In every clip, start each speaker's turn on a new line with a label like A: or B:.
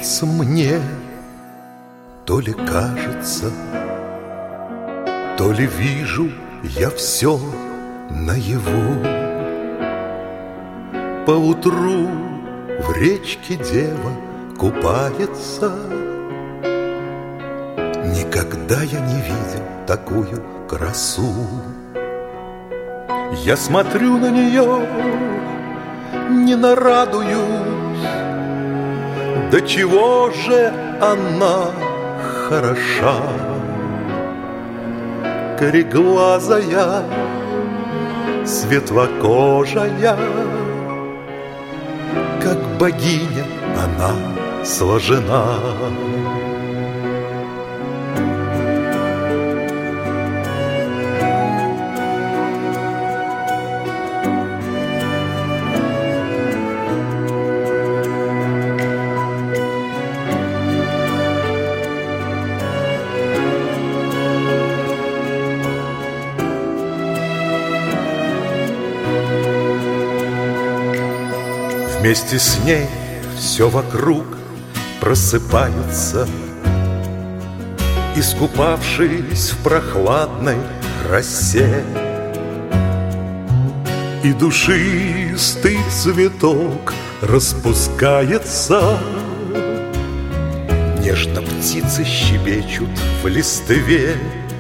A: чудится мне, то ли кажется, то ли вижу я все наяву. Поутру в речке дева купается. Никогда я не видел такую красу. Я смотрю на нее, не нарадуюсь. До чего же она хороша, кореглазая, светлокожая, как богиня она сложена. Вместе с ней все вокруг просыпается, искупавшись в прохладной росе. И душистый цветок распускается, нежно птицы щебечут в листве.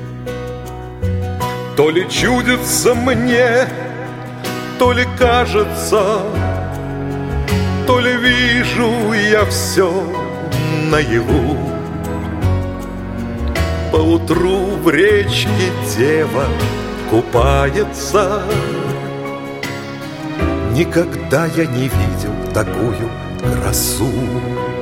A: То ли чудится мне, то ли кажется, то ли вижу я все наяву. Поутру в речке дева купается. Никогда я не видел такую красу.